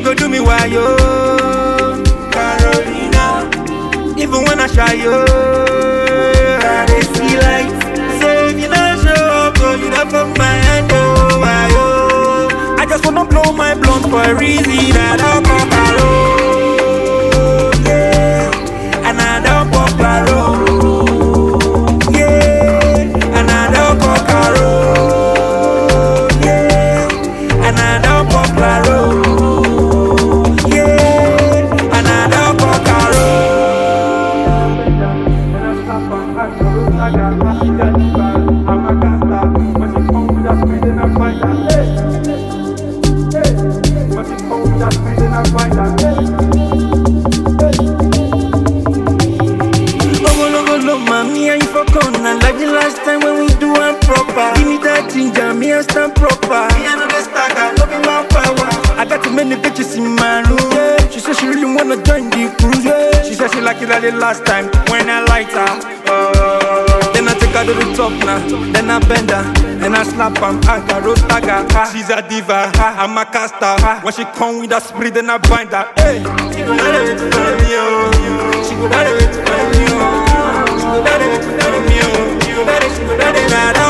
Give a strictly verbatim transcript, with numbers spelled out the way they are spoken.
go do me why yo, Carolina. Even when I shy yo, I dey see light. Say if you not show up, oh, you not from my hand, oh, why yo. I just wanna blow my blunt for a reason. I don't pop alone, yeah, and I don't pop alone, yeah, and I don't pop alone, yeah, and I don't pop alone, yeah, and I don't pop like the last time when we do one proper. Give me that ginger, me I stand proper. Me I know the stagger, no be my power. I got too many bitches in my room, yeah. She said she really wanna join the cruise, yeah. She said she like it like the last time when I light her. uh, Then I take her to the top now, then I bend her, then I slap her, anchor, roast stagger. She's a diva, I'm a caster. When she come with a spirit, then I bind her. Hey, she go down the way to find me, oh. She go down the way to find me, oh. She go down the way to find me, oh. She go down the way to find me, oh.